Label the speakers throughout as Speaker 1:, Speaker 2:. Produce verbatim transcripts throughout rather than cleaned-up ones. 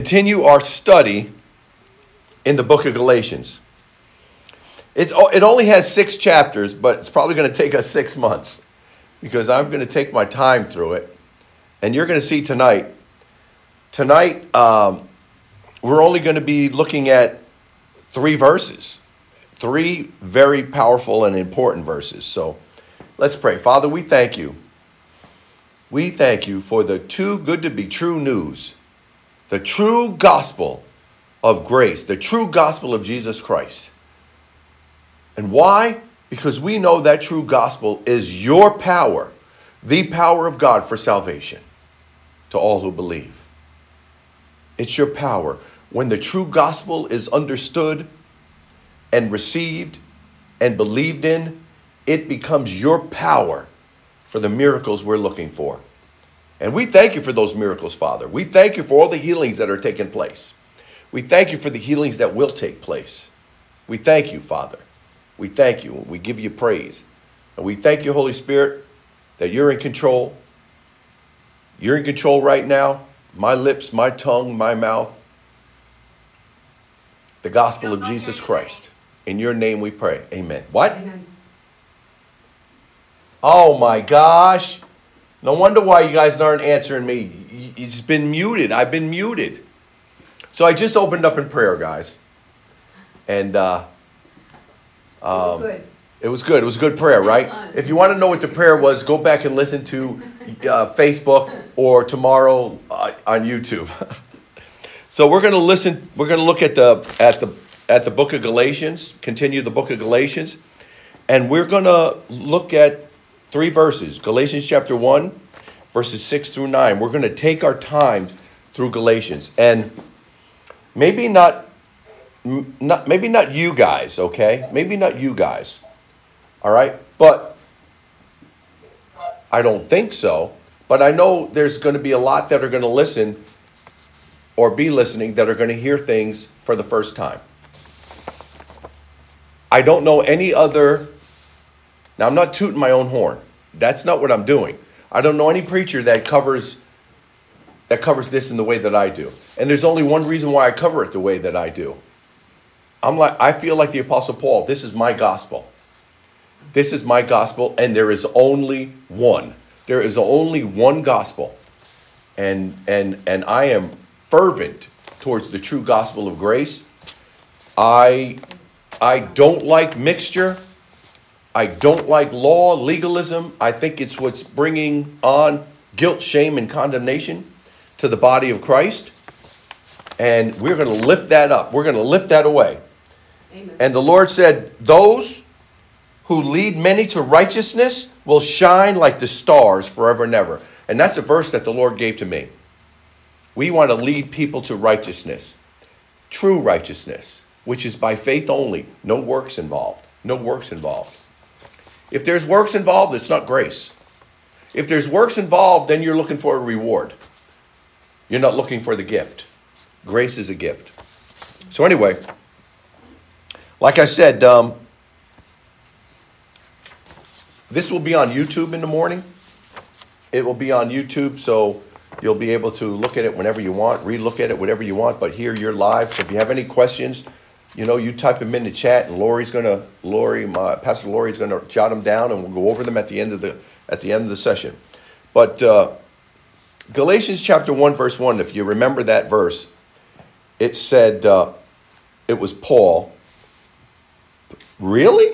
Speaker 1: Continue our study in the book of Galatians. It's, it only has six chapters, but it's probably going to take us six months because I'm going to take my time through it. And you're going to see tonight, tonight um, we're only going to be looking at three verses, three very powerful and important verses. So let's pray. Father, we thank you. We thank you for the too good to be true news, the true gospel of grace, the true gospel of Jesus Christ. And why? Because we know that true gospel is your power, the power of God for salvation to all who believe. It's your power. When the true gospel is understood and received and believed in, it becomes your power for the miracles we're looking for. And we thank you for those miracles, Father. We thank you for all the healings that are taking place. We thank you for the healings that will take place. We thank you, Father. We thank you. We give you praise. And we thank you, Holy Spirit, that you're in control. You're in control right now. My lips, my tongue, my mouth. The gospel of Jesus Christ. In your name we pray. Amen. What?
Speaker 2: Amen.
Speaker 1: Oh my gosh. No wonder why you guys aren't answering me. It's been muted. I've been muted. So I just opened up in prayer, guys. And uh, um,
Speaker 2: It was good.
Speaker 1: it was good. It was a good prayer, right? If you want to know what the prayer was, go back and listen to uh, Facebook or tomorrow uh, on YouTube. So we're going to listen. We're going to look at the at the at the book of Galatians. Continue the book of Galatians, and we're going to look at three verses. Galatians chapter one, verses six through nine. We're going to take our time through Galatians, and maybe not, not maybe not you guys. Okay, maybe not you guys. All right, but I don't think so. But I know there's going to be a lot that are going to listen or be listening that are going to hear things for the first time. I don't know any other. Now, I'm not tooting my own horn. That's not what I'm doing. I don't know any preacher that covers that covers this in the way that I do. And there's only one reason why I cover it the way that I do. I'm like I feel like the Apostle Paul. This is my gospel. This is my gospel, and there is only one. There is only one gospel. And and and I am fervent towards the true gospel of grace. I I don't like mixture. I don't like law, legalism. I think it's what's bringing on guilt, shame, and condemnation to the body of Christ. And we're going to lift that up. We're going to lift that away.
Speaker 2: Amen.
Speaker 1: And the Lord said, those who lead many to righteousness will shine like the stars forever and ever. And that's a verse that the Lord gave to me. We want to lead people to righteousness, true righteousness, which is by faith only. No works involved. No works involved. If there's works involved, it's not grace. If there's works involved, then you're looking for a reward. You're not looking for the gift. Grace is a gift. So anyway, like I said, um, this will be on YouTube in the morning. It will be on YouTube, so you'll be able to look at it whenever you want, re-look at it, whatever you want, but here you're live. So if you have any questions, you know, you type them in the chat, and Lori's gonna, Lori, my Pastor Lori's gonna jot them down, and we'll go over them at the end of the at the end of the session. But uh, Galatians chapter one, verse one, if you remember that verse, it said uh, it was Paul. Really?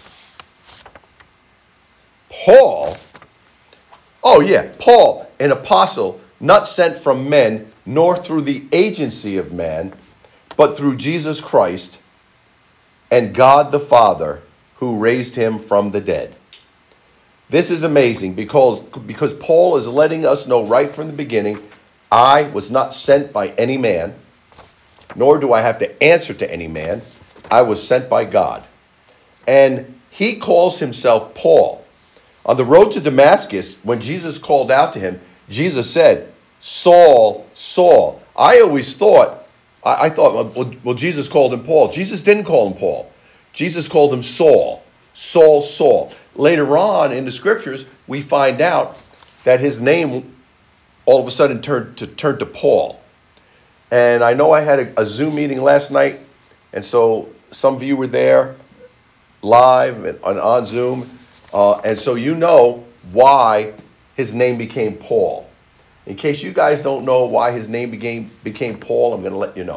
Speaker 1: Paul? Oh yeah, Paul, an apostle, not sent from men, nor through the agency of man, but through Jesus Christ and God the Father, who raised him from the dead. This is amazing because, because Paul is letting us know right from the beginning, I was not sent by any man, nor do I have to answer to any man. I was sent by God. And he calls himself Paul. On the road to Damascus, when Jesus called out to him, Jesus said, Saul, Saul. I always thought, I, I thought, well, well, Jesus called him Paul. Jesus didn't call him Paul. Jesus called him Saul. Saul, Saul. Later on in the scriptures, we find out that his name all of a sudden turned to, turned to Paul. And I know I had a, a Zoom meeting last night, and so some of you were there live and on, on Zoom. Uh, and so you know why his name became Paul. In case you guys don't know why his name became, became Paul, I'm going to let you know.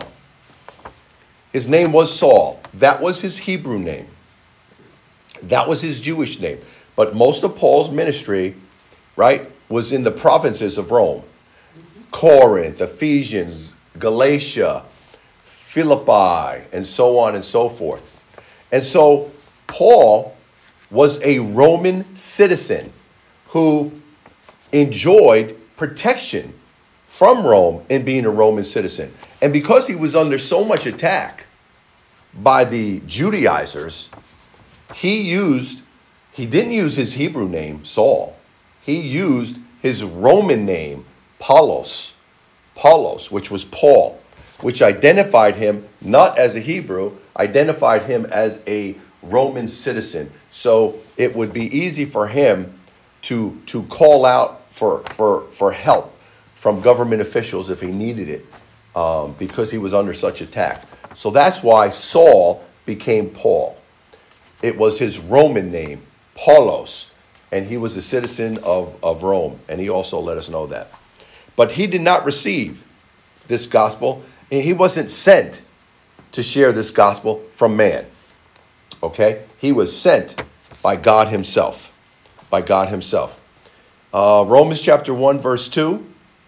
Speaker 1: His name was Saul. That was his Hebrew name. That was his Jewish name. But most of Paul's ministry, right, was in the provinces of Rome. Corinth, Ephesians, Galatia, Philippi, and so on and so forth. And so Paul was a Roman citizen who enjoyed protection from Rome in being a Roman citizen. And because he was under so much attack by the Judaizers, he used, he didn't use his Hebrew name, Saul. He used his Roman name, Paulos, Paulos, which was Paul, which identified him not as a Hebrew, identified him as a Roman citizen. So it would be easy for him to, to call out for, for, for help from government officials if he needed it, um, because he was under such attack. So that's why Saul became Paul. It was his Roman name, Paulos, and he was a citizen of, of Rome, and he also let us know that. But he did not receive this gospel, and he wasn't sent to share this gospel from man. Okay? He was sent by God himself. By God himself. Uh, Romans chapter one, verse two.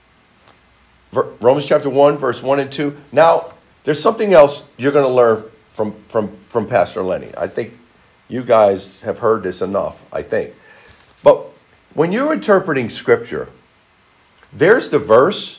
Speaker 1: Ver- Romans chapter one, verse one and two. Now, there's something else you're going to learn from, from, from Pastor Lenny. I think you guys have heard this enough, I think. But when you're interpreting scripture, there's the verse,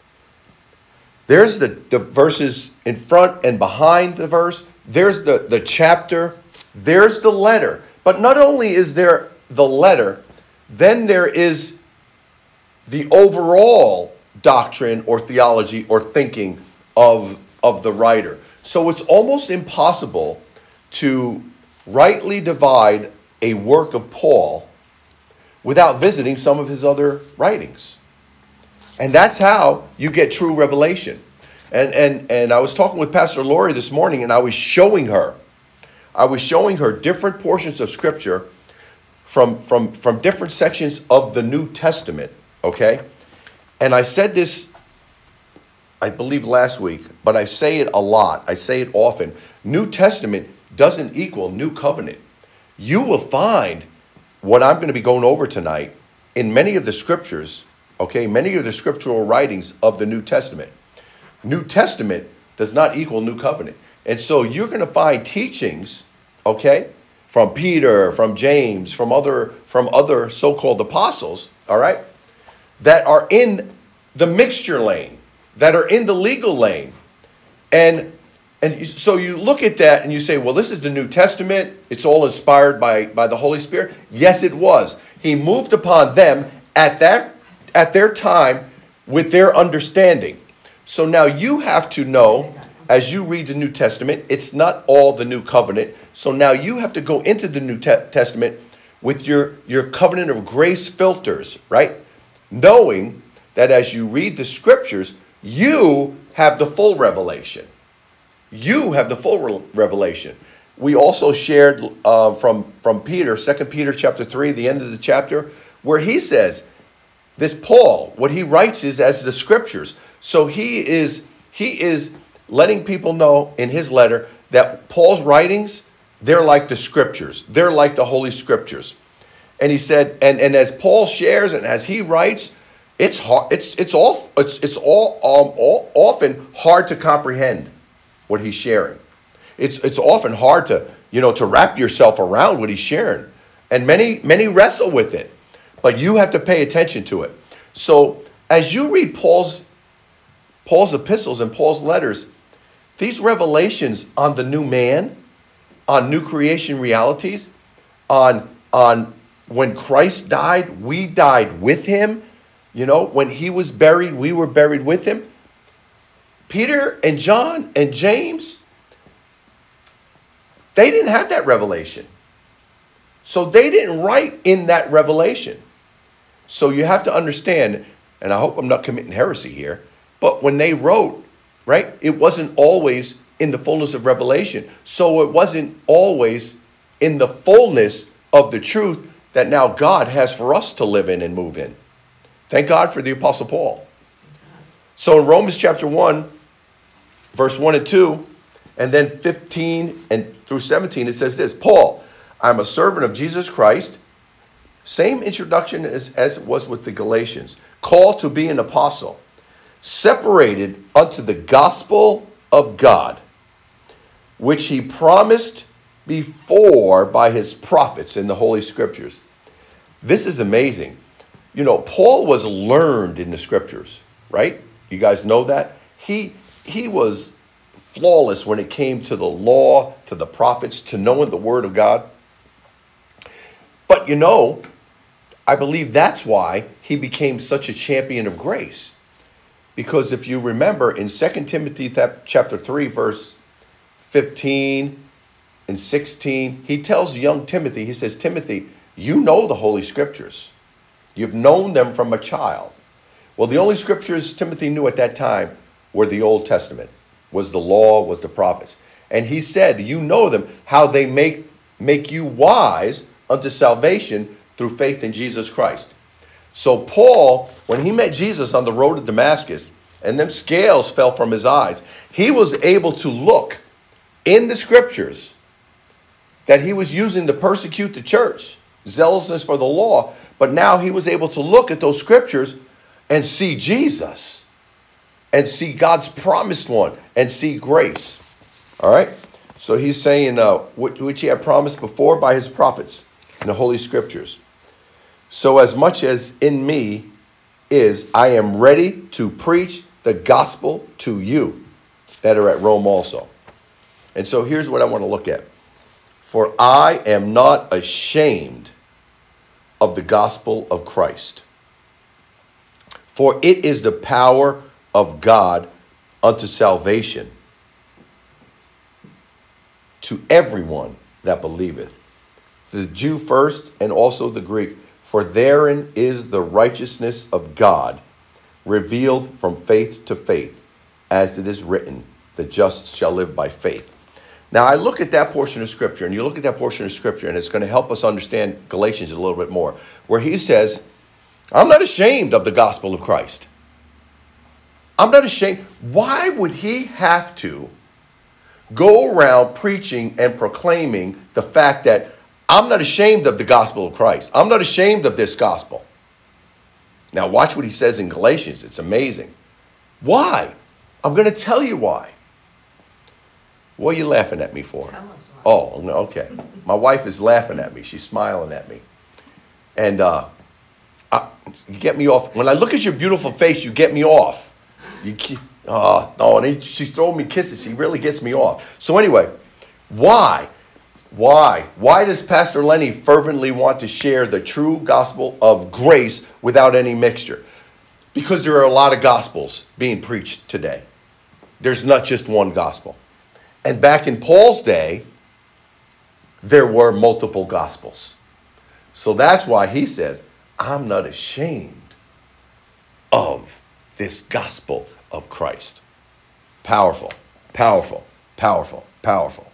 Speaker 1: there's the, the verses in front and behind the verse, there's the, the chapter, there's the letter. But not only is there the letter, then there is the overall doctrine or theology or thinking of, of the writer. So it's almost impossible to rightly divide a work of Paul without visiting some of his other writings. And that's how you get true revelation. And, and, and I was talking with Pastor Lori this morning, and I was showing her, I was showing her different portions of Scripture from, from, from different sections of the New Testament, okay? And I said this, I believe last week, but I say it a lot. I say it often. New Testament doesn't equal New Covenant. You will find what I'm going to be going over tonight in many of the scriptures, okay, many of the scriptural writings of the New Testament. New Testament does not equal New Covenant. And so you're going to find teachings, okay, from Peter, from James, from other, from other so-called apostles, all right, that are in the mixture lane, that are in the legal lane. And And so you look at that and you say, well, this is the New Testament. It's all inspired by, by the Holy Spirit. Yes, it was. He moved upon them at that at their time with their understanding. So now you have to know, as you read the New Testament, it's not all the New Covenant. So now you have to go into the New Te- Testament with your, your covenant of grace filters, right? Knowing that as you read the scriptures, you have the full revelation. You have the full re- revelation. We also shared uh, from, from Peter, Second Peter chapter three, the end of the chapter, where he says, this Paul, what he writes is as the scriptures. So he is he is letting people know in his letter that Paul's writings, they're like the scriptures. They're like the Holy Scriptures. And he said, and, and as Paul shares and as he writes, it's hard, it's it's all it's it's all um all, often hard to comprehend what he's sharing. It's it's often hard to, you know, to wrap yourself around what he's sharing. And many, many wrestle with it. But you have to pay attention to it. So as you read Paul's Paul's epistles and Paul's letters, these revelations on the new man, on new creation realities, on, on when Christ died, we died with him. You know, when he was buried, we were buried with him. Peter and John and James, they didn't have that revelation. So they didn't write in that revelation. So you have to understand, and I hope I'm not committing heresy here, but when they wrote, right? It wasn't always in the fullness of revelation. So it wasn't always in the fullness of the truth that now God has for us to live in and move in. Thank God for the Apostle Paul. So in Romans chapter one, verse one and two, and then fifteen and through seventeen, it says this: Paul, I'm a servant of Jesus Christ. Same introduction as, as it was with the Galatians. Called to be an apostle, separated unto the gospel of God, which he promised before by his prophets in the Holy Scriptures. This is amazing. You know, Paul was learned in the Scriptures, right? You guys know that? He, he was flawless when it came to the law, to the prophets, to knowing the Word of God. But you know, I believe that's why he became such a champion of grace. Because if you remember in Second Timothy chapter three, verse fifteen and sixteen, he tells young Timothy, he says, Timothy, you know the Holy Scriptures. You've known them from a child. Well, the only scriptures Timothy knew at that time were the Old Testament, was the law, was the prophets. And he said, you know them, how they make, make you wise unto salvation through faith in Jesus Christ. So Paul, when he met Jesus on the road to Damascus, and them scales fell from his eyes, he was able to look in the scriptures that he was using to persecute the church, zealousness for the law. But now he was able to look at those scriptures and see Jesus and see God's promised one and see grace. All right. So he's saying, uh, which he had promised before by his prophets in the Holy Scriptures. So as much as in me is, I am ready to preach the gospel to you that are at Rome also. And so here's what I want to look at. For I am not ashamed of the gospel of Christ. For it is the power of God unto salvation to everyone that believeth, the Jew first and also the Greek. For therein is the righteousness of God revealed from faith to faith, as it is written, the just shall live by faith. Now, I look at that portion of Scripture, and you look at that portion of Scripture, and it's going to help us understand Galatians a little bit more, where he says, I'm not ashamed of the gospel of Christ. I'm not ashamed. Why would he have to go around preaching and proclaiming the fact that I'm not ashamed of the gospel of Christ? I'm not ashamed of this gospel. Now, watch what he says in Galatians. It's amazing. Why? I'm going to tell you why. What are you laughing at me for?
Speaker 2: Tell us why.
Speaker 1: Oh, no, okay. My wife is laughing at me. She's smiling at me. And uh, I, you get me off. When I look at your beautiful face, you get me off. You keep, oh, no, and then she's throwing me kisses. She really gets me off. So anyway, why? Why? Why does Pastor Lenny fervently want to share the true gospel of grace without any mixture? Because there are a lot of gospels being preached today. There's not just one gospel. And back in Paul's day, there were multiple gospels. So that's why he says, I'm not ashamed of this gospel of Christ. Powerful, powerful, powerful, powerful.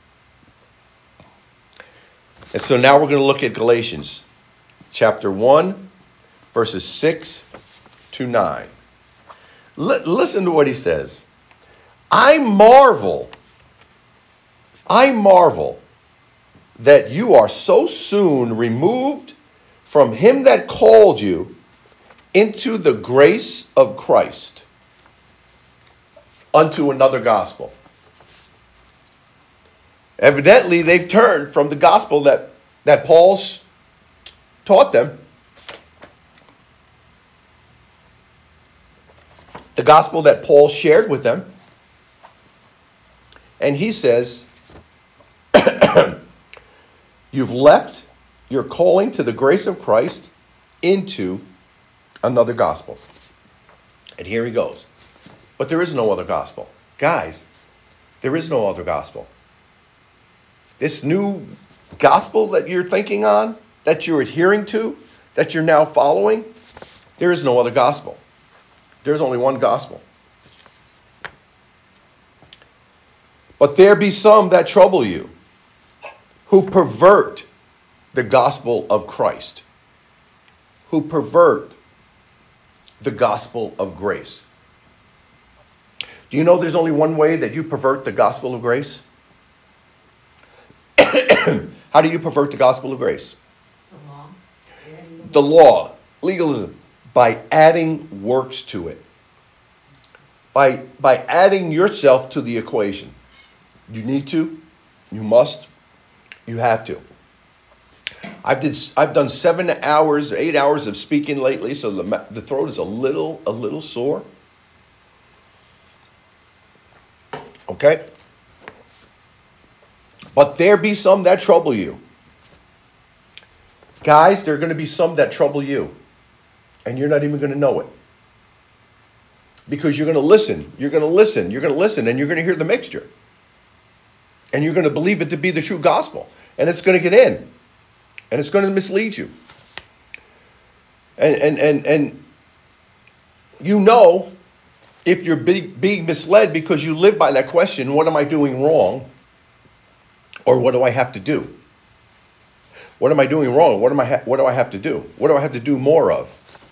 Speaker 1: And so now we're going to look at Galatians chapter one, verses six to nine. L- listen to what he says. I marvel, I marvel that you are so soon removed from him that called you into the grace of Christ unto another gospel. Evidently, they've turned from the gospel that, that Paul's taught them. The gospel that Paul shared with them. And he says, you've left your calling to the grace of Christ into another gospel. And here he goes. But there is no other gospel. Guys, there is no other gospel. This new gospel that you're thinking on, that you're adhering to, that you're now following, there is no other gospel. There's only one gospel. But there be some that trouble you, who pervert the gospel of Christ, who pervert the gospel of grace. Do you know there's only one way that you pervert the gospel of grace? How do you pervert the gospel of grace?
Speaker 2: The law.
Speaker 1: The law, legalism, by adding works to it. By, by adding yourself to the equation. You need to, you must, you have to. I've did I've done seven hours, eight hours of speaking lately, so the the throat is a little a little sore. Okay? But there be some that trouble you. Guys, there are going to be some that trouble you. And you're not even going to know it. Because you're going to listen. You're going to listen. You're going to listen. And you're going to hear the mixture. And you're going to believe it to be the true gospel. And it's going to get in. And it's going to mislead you. And, and, and, and you know if you're be, being misled because you live by that question, what am I doing wrong? Or what do I have to do? What am I doing wrong? What am I? Ha- what do I have to do? What do I have to do more of?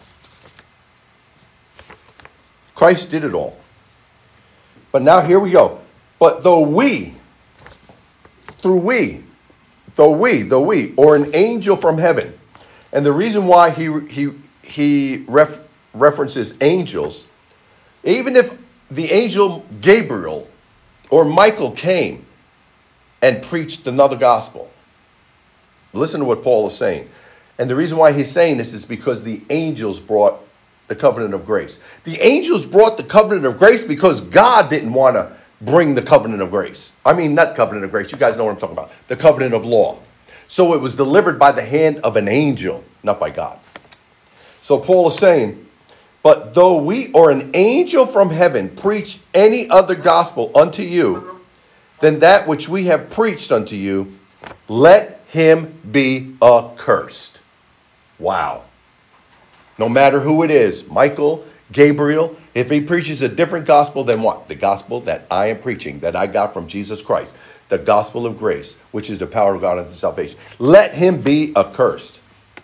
Speaker 1: Christ did it all. But now here we go. But though we, through we, though we, though we, or an angel from heaven, and the reason why he he he ref, references angels, even if the angel Gabriel or Michael came and preached another gospel. Listen to what Paul is saying. And the reason why he's saying this is because the angels brought the covenant of grace. The angels brought the covenant of grace because God didn't want to bring the covenant of grace. I mean, not covenant of grace. You guys know what I'm talking about. The covenant of law. So it was delivered by the hand of an angel, not by God. So Paul is saying, but though we or an angel from heaven preach any other gospel unto you than that which we have preached unto you, let him be accursed. Wow. No matter who it is, Michael, Gabriel, if he preaches a different gospel than what? The gospel that I am preaching, that I got from Jesus Christ, the gospel of grace, which is the power of God unto salvation. Let him be accursed.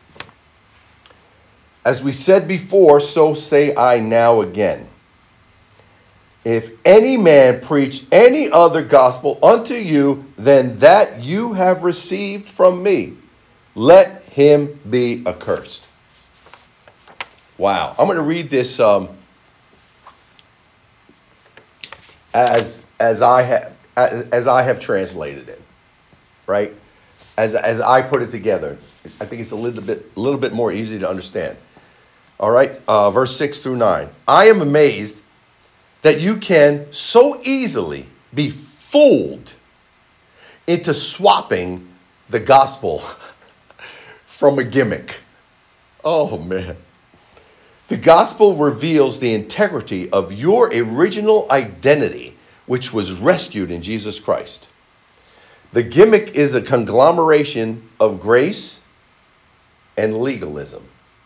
Speaker 1: As we said before, so say I now again. If any man preach any other gospel unto you than that you have received from me, let him be accursed. Wow. I'm going to read this um, as as I have as, as I have translated it, right? As as I put it together. I think it's a little bit a little bit more easy to understand. All right, uh, verse six through nine. I am amazed that you can so easily be fooled into swapping the gospel from a gimmick. Oh, man. The gospel reveals the integrity of your original identity, which was rescued in Jesus Christ. The gimmick is a conglomeration of grace and legalism.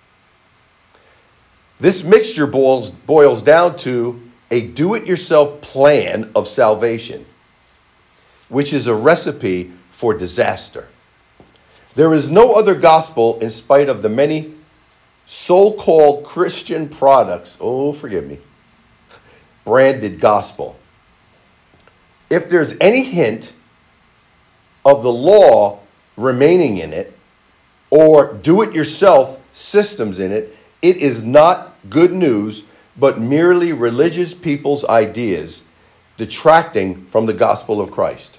Speaker 1: This mixture boils, boils down to a do-it-yourself plan of salvation, which is a recipe for disaster. There is no other gospel in spite of the many so-called Christian products, oh, forgive me, branded gospel. If there's any hint of the law remaining in it or do-it-yourself systems in it, it is not good news, but merely religious people's ideas detracting from the gospel of Christ.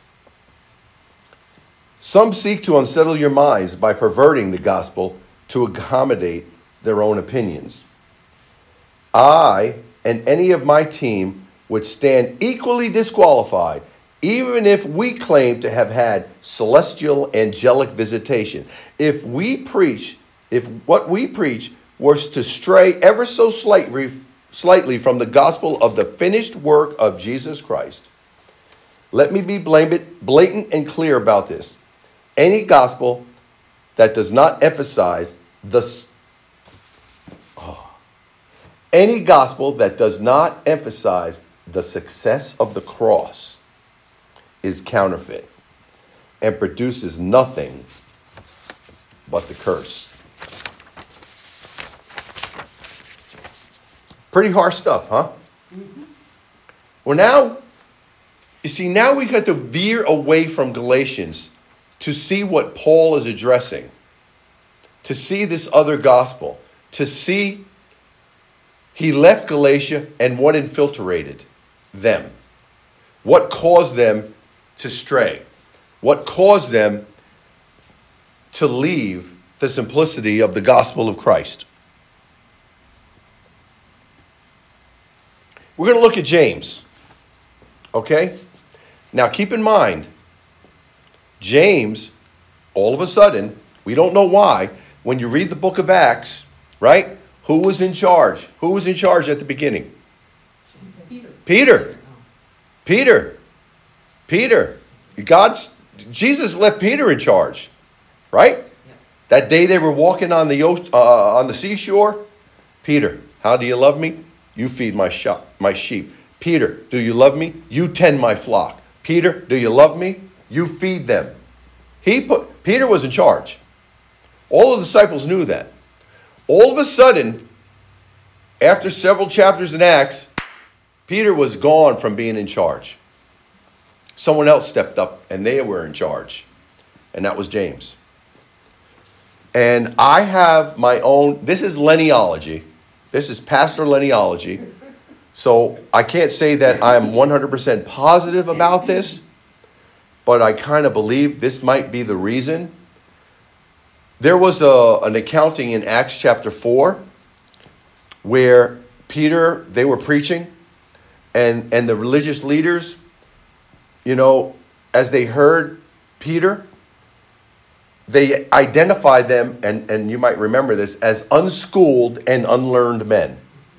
Speaker 1: Some seek to unsettle your minds by perverting the gospel to accommodate their own opinions. I and any of my team would stand equally disqualified, even if we claim to have had celestial angelic visitation. If we preach, if what we preach was to stray ever so slightly slightly from the gospel of the finished work of Jesus Christ. Let me be blatant and clear about this. Any gospel that does not emphasize the oh, any gospel that does not emphasize the success of the cross is counterfeit and produces nothing but the curse. Pretty harsh stuff, huh? Mm-hmm. Well, now, you see, now we got to veer away from Galatians to see what Paul is addressing, to see this other gospel, to see he left Galatia and what infiltrated them, what caused them to stray, what caused them to leave the simplicity of the gospel of Christ. We're going to look at James, okay? Now keep in mind, James, all of a sudden, we don't know why, when you read the book of Acts, right? Who was in charge? Who was in charge at the beginning?
Speaker 2: Peter.
Speaker 1: Peter. Peter. Peter. God's, Jesus left Peter in charge, right? Yep. That day they were walking on the uh, on the seashore. Peter, how do you love me? You feed my shop, my sheep. Peter, do you love me? You tend my flock. Peter, do you love me? You feed them. He put Peter was in charge. All the disciples knew that. All of a sudden, after several chapters in Acts, Peter was gone from being in charge. Someone else stepped up and they were in charge. And that was James. And I have my own, this is lineology. This is pastor lineology. So I can't say that I'm one hundred percent positive about this, but I kind of believe this might be the reason. There was a, an accounting in Acts chapter four where Peter, they were preaching, and, and the religious leaders, you know, as they heard Peter, they identified them, and, and you might remember this, as unschooled and unlearned men.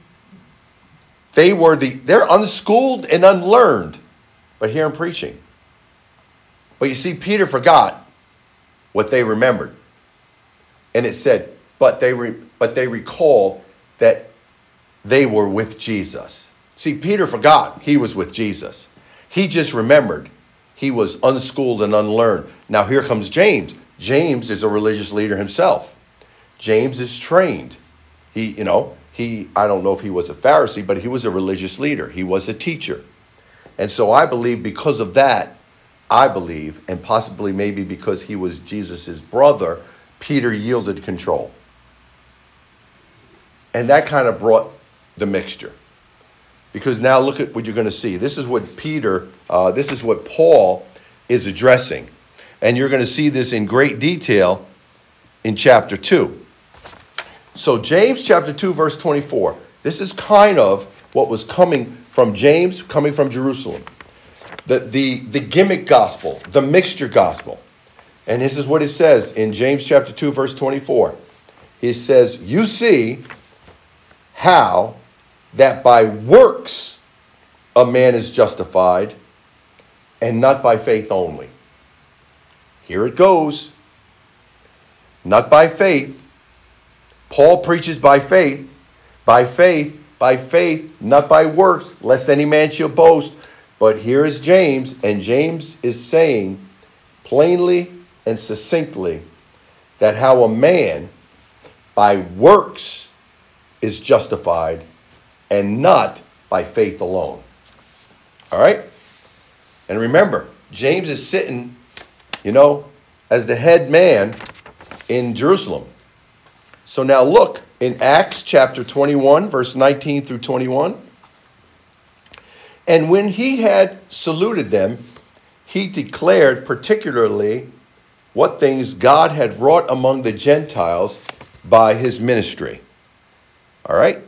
Speaker 1: They were the, they're unschooled and unlearned, but here I'm preaching. But you see, Peter forgot what they remembered. And it said, but they re, but they recalled that they were with Jesus. See, Peter forgot he was with Jesus. He just remembered he was unschooled and unlearned. Now here comes James. James is a religious leader himself. James is trained. He, you know, he, I don't know if he was a Pharisee, but he was a religious leader. He was a teacher. And so I believe because of that, I believe, and possibly maybe because he was Jesus's brother, Peter yielded control. And that kind of brought the mixture. Because now look at what you're going to see. This is what Peter, uh, this is what Paul is addressing. And you're going to see this in great detail in chapter two. So James chapter two, verse twenty-four. This is kind of what was coming from James, coming from Jerusalem. The, the, the gimmick gospel, the mixture gospel. And this is what it says in James chapter two, verse twenty-four. He says, you see how that by works a man is justified and not by faith only. Here it goes. Not by faith. Paul preaches by faith. By faith, by faith, not by works, lest any man shall boast. But here is James, and James is saying plainly and succinctly that how a man by works is justified and not by faith alone. All right? And remember, James is sitting, you know, as the head man in Jerusalem. So now look in Acts chapter twenty-one, verse nineteen through twenty-one. And when he had saluted them, he declared particularly what things God had wrought among the Gentiles by his ministry. All right?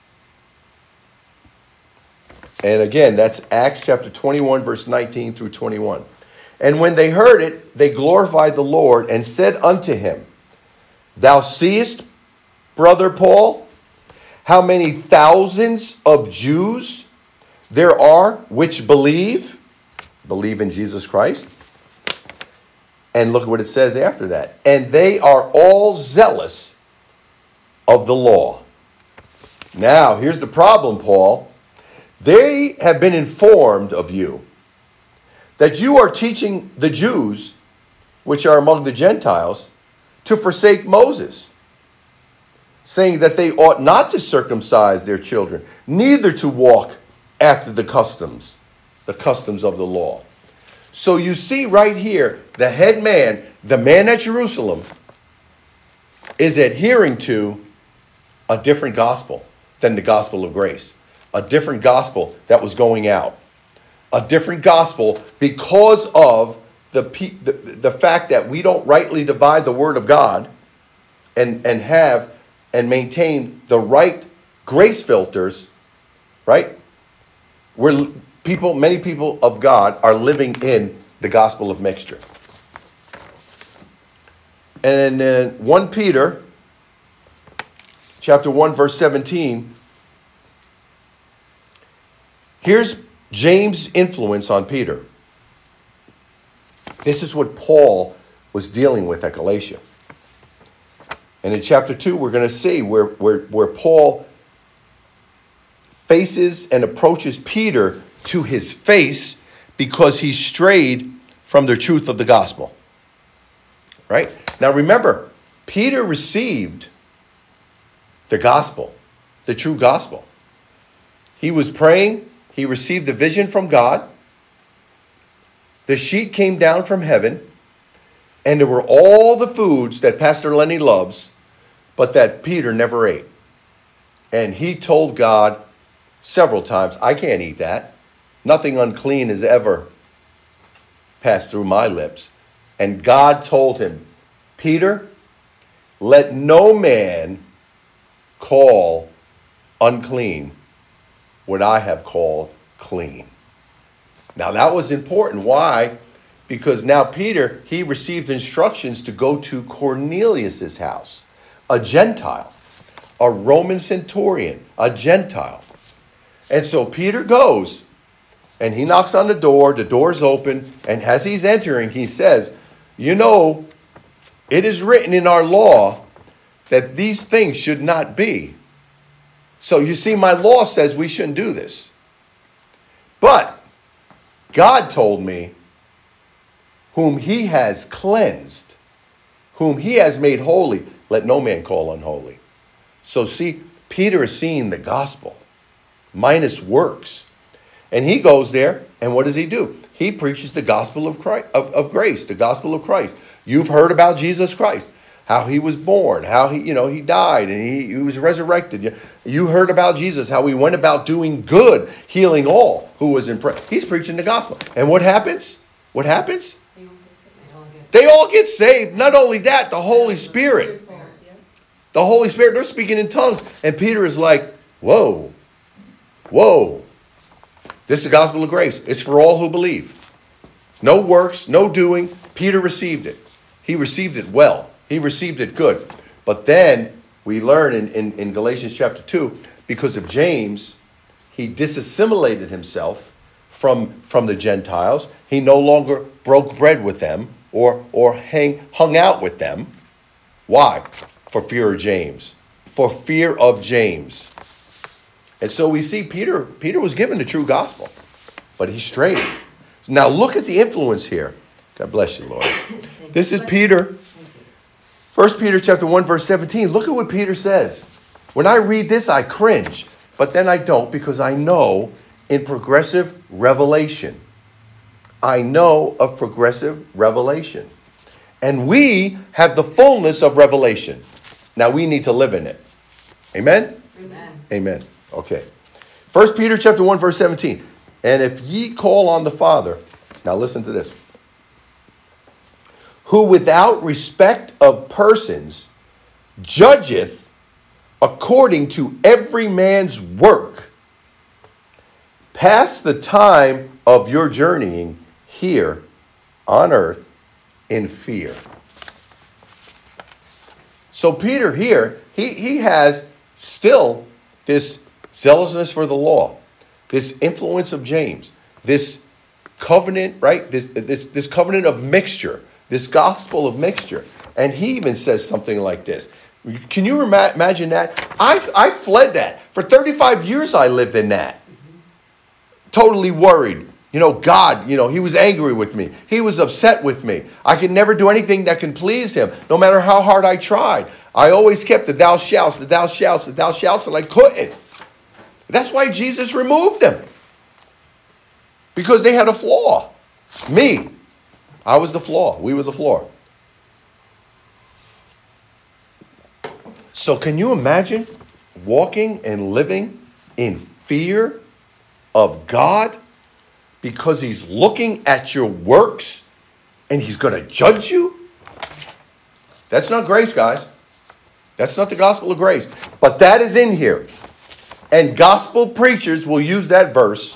Speaker 1: And again, that's Acts chapter twenty-one, verse nineteen through twenty-one. And when they heard it, they glorified the Lord and said unto him, thou seest, brother Paul, how many thousands of Jews there are which believe, believe in Jesus Christ. And look at what it says after that. And they are all zealous of the law. Now, here's the problem, Paul. They have been informed of you, that you are teaching the Jews, which are among the Gentiles, to forsake Moses, saying that they ought not to circumcise their children, neither to walk after the customs, the customs of the law. So you see right here, the head man, the man at Jerusalem, is adhering to a different gospel than the gospel of grace. A different gospel that was going out. A different gospel because of the, the, the fact that we don't rightly divide the word of God and, and have and maintain the right grace filters, right? We're people, many people of God are living in the gospel of mixture. And then First Peter chapter one, verse seventeen, here's James' influence on Peter. This is what Paul was dealing with at Galatia. And in chapter two, we're going to see where, where, where Paul faces and approaches Peter to his face because he strayed from the truth of the gospel. Right? Now remember, Peter received the gospel, the true gospel. He was praying. He received the vision from God. The sheet came down from heaven. And there were all the foods that Pastor Lenny loves, but that Peter never ate. And he told God several times, I can't eat that. Nothing unclean has ever passed through my lips. And God told him, Peter, let no man call unclean what I have called clean. Now that was important. Why? Because now Peter, he received instructions to go to Cornelius' house, a Gentile, a Roman centurion, a Gentile. And so Peter goes and he knocks on the door, the door's open, and as he's entering, he says, you know, it is written in our law that these things should not be. So you see, my law says we shouldn't do this. But God told me, whom he has cleansed, whom he has made holy, let no man call unholy. So see, Peter is seeing the gospel, minus works. And he goes there, and what does he do? He preaches the gospel of Christ, of, of grace, the gospel of Christ. You've heard about Jesus Christ, how he was born, how he, you know, he died and he, he was resurrected. You heard about Jesus, how he went about doing good, healing all who was in prayer. He's preaching the gospel. And what happens? What happens? They all get saved. Not only that, the Holy Spirit. The Holy Spirit, they're speaking in tongues. And Peter is like, whoa, whoa. This is the gospel of grace. It's for all who believe. No works, no doing. Peter received it. He received it well. He received it good. But then we learn in, in, in Galatians chapter two, because of James, he disassimilated himself from, from the Gentiles. He no longer broke bread with them or, or hang, hung out with them. Why? For fear of James. For fear of James. And so we see Peter, Peter was given the true gospel, but he strayed. Now look at the influence here. God bless you, Lord. This is Peter. First Peter chapter one, verse seventeen. Look at what Peter says. When I read this, I cringe, but then I don't, because I know in progressive revelation. I know of progressive revelation. And we have the fullness of revelation. Now we need to live in it. Amen?
Speaker 2: Amen.
Speaker 1: Amen. Okay. First Peter chapter one, verse seventeen. And if ye call on the Father, now listen to this, who without respect of persons judgeth according to every man's work, pass the time of your journeying here on earth in fear. So Peter here, he, he has still this zealousness for the law, this influence of James, this covenant, right? This, this, this covenant of mixture, this gospel of mixture. And he even says something like this. Can you ima- imagine that? I, I fled that. For thirty-five years I lived in that. Totally worried. You know, God, you know, he was angry with me. He was upset with me. I could never do anything that can please him, no matter how hard I tried. I always kept the thou shalt, the thou shalt, the thou shalt, and I couldn't. That's why Jesus removed them. Because they had a flaw. Me. I was the flaw. We were the flaw. So can you imagine walking and living in fear of God because he's looking at your works and he's going to judge you? That's not grace, guys. That's not the gospel of grace. But that is in here. And gospel preachers will use that verse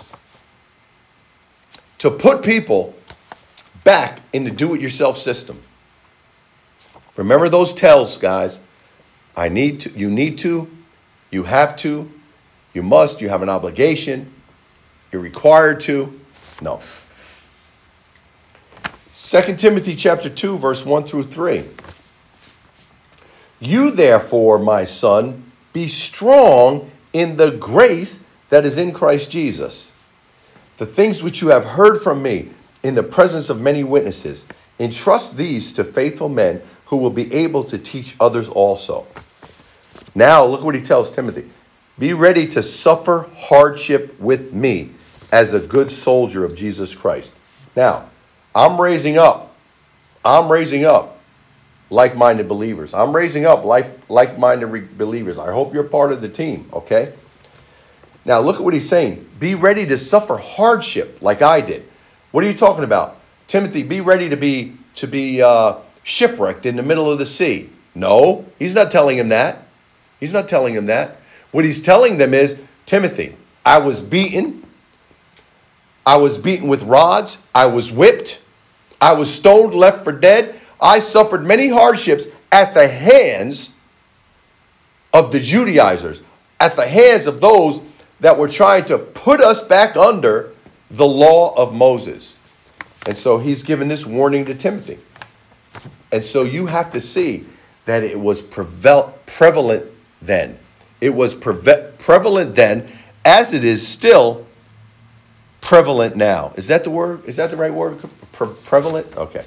Speaker 1: to put people back in the do-it-yourself system. Remember those tells, guys. I need to, you need to, you have to, you must, you have an obligation, you're required to. No. Second Timothy chapter two, verse one through three. You therefore, my son, be strong in the grace that is in Christ Jesus. The things which you have heard from me in the presence of many witnesses, entrust these to faithful men who will be able to teach others also. Now, look what he tells Timothy. Be ready to suffer hardship with me as a good soldier of Jesus Christ. Now, I'm raising up. I'm raising up like-minded believers. I'm raising up like, like-minded re- believers. I hope you're part of the team, okay? Now, look at what he's saying. Be ready to suffer hardship like I did. What are you talking about? Timothy, be ready to be, to be uh, shipwrecked in the middle of the sea. No, he's not telling him that. He's not telling him that. What he's telling them is, Timothy, I was beaten. I was beaten with rods. I was whipped. I was stoned, left for dead. I suffered many hardships at the hands of the Judaizers, at the hands of those that were trying to put us back under the law of Moses. And so he's given this warning to Timothy. And so you have to see that it was preval- prevalent then. It was preve- prevalent then, as it is still prevalent now. Is that the word? Is that the right word? Pre- prevalent? Okay.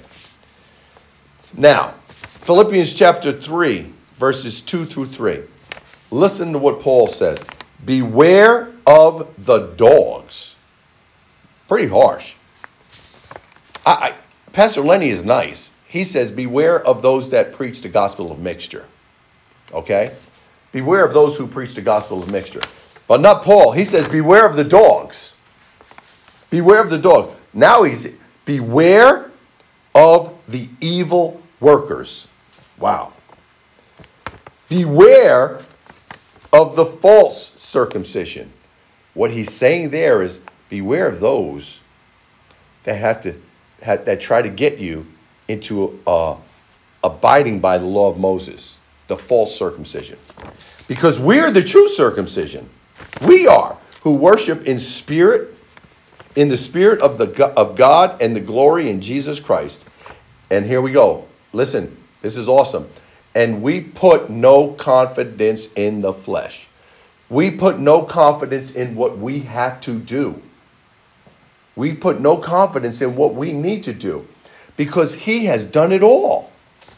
Speaker 1: Now, Philippians chapter three, verses two through three. Listen to what Paul said. Beware of the dogs. Pretty harsh. I, I, Pastor Lenny is nice. He says, beware of those that preach the gospel of mixture. Okay? Beware of those who preach the gospel of mixture. But not Paul. He says, beware of the dogs. Beware of the dog. Now he's, beware of the evil workers. Wow. Beware of the false circumcision. What he's saying there is, beware of those that have to have, that try to get you into uh, abiding by the law of Moses, the false circumcision. Because we're the true circumcision. We are, who worship in spirit, in the spirit of the of God and the glory in Jesus Christ. And here we go. Listen, this is awesome. And we put no confidence in the flesh. We put no confidence in what we have to do. We put no confidence in what we need to do because he has done it all.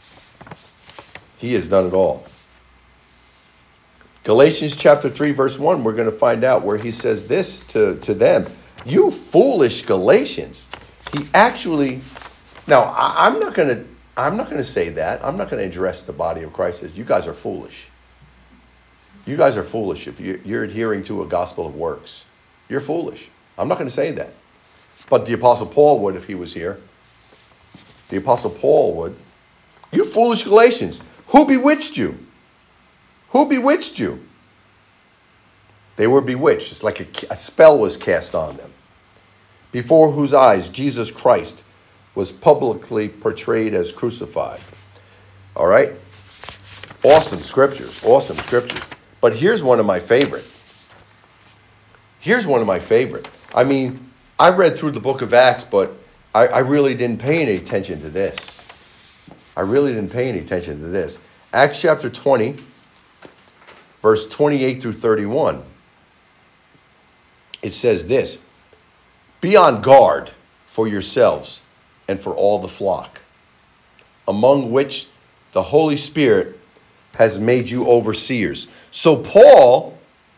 Speaker 1: He has done it all. Galatians chapter three, verse one, we're going to find out where he says this to, to them. You foolish Galatians. He actually, now I, I'm not going to, I'm not going to say that. I'm not going to address the body of Christ as you guys are foolish. You guys are foolish if you're, you're adhering to a gospel of works. You're foolish. I'm not going to say that. But the Apostle Paul would if he was here. The Apostle Paul would. You foolish Galatians, who bewitched you? Who bewitched you? They were bewitched. It's like a, a spell was cast on them. Before whose eyes Jesus Christ was publicly portrayed as crucified. All right? Awesome scriptures. Awesome scriptures. But here's one of my favorite. Here's one of my favorite. I mean, I read through the book of Acts, but I, I really didn't pay any attention to this. I really didn't pay any attention to this. Acts chapter twenty, verse twenty-eight through thirty-one. It says this. Be on guard for yourselves and for all the flock, among which the Holy Spirit has made you overseers. So Paul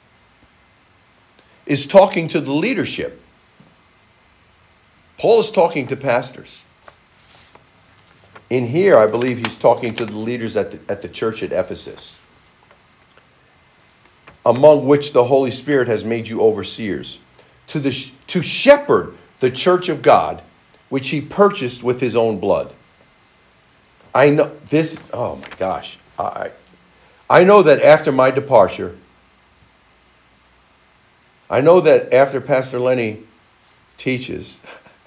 Speaker 1: is talking to the leadership. Paul is talking to pastors. In here, I believe he's talking to the leaders at the, at the church at Ephesus, among which the Holy Spirit has made you overseers, to the to shepherd the church of God, which he purchased with his own blood. I know this, oh my gosh. I, I know that after my departure, I know that after Pastor Lenny teaches,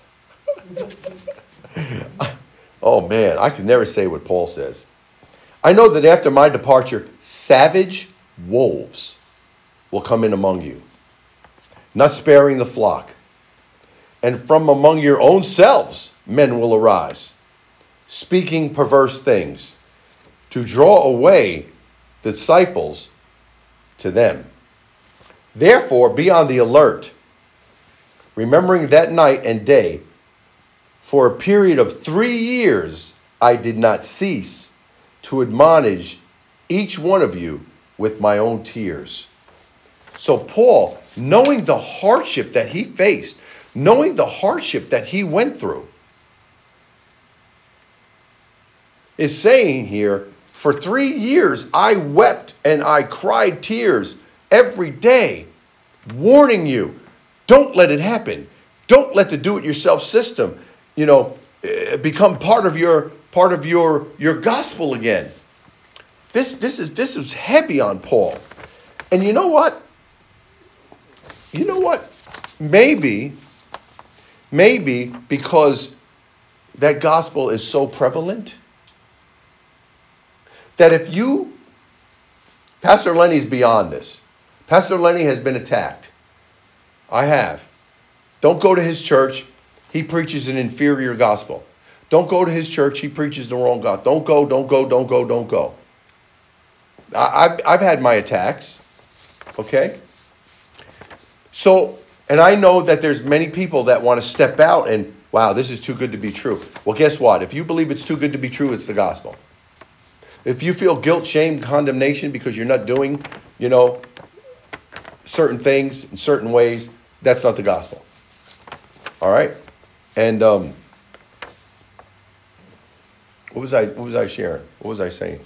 Speaker 1: oh man, I can never say what Paul says. I know that after my departure, savage wolves will come in among you, not sparing the flock. And from among your own selves, men will arise, speaking perverse things, to draw away disciples to them. Therefore, be on the alert, remembering that night and day, for a period of three years, I did not cease to admonish each one of you with my own tears. So Paul, knowing the hardship that he faced, knowing the hardship that he went through, is saying here, for three years I wept and I cried tears every day, warning you, don't let it happen. Don't let the do-it-yourself system, you know, become part of your part of your your gospel again. This this is this is heavy on Paul. And you know what? You know what? Maybe, maybe because that gospel is so prevalent that if you, Pastor Lenny's beyond this. Pastor Lenny has been attacked. I have. Don't go to his church. He preaches an inferior gospel. Don't go to his church. He preaches the wrong gospel. Don't go, don't go, don't go, don't go. I, I've, I've had my attacks. Okay? So, and I know that there's many people that want to step out and, wow, this is too good to be true. Well, guess what? If you believe it's too good to be true, it's the gospel. If you feel guilt, shame, condemnation because you're not doing, you know, certain things in certain ways, that's not the gospel. All right? And um, what was I what was I sharing? What was I saying?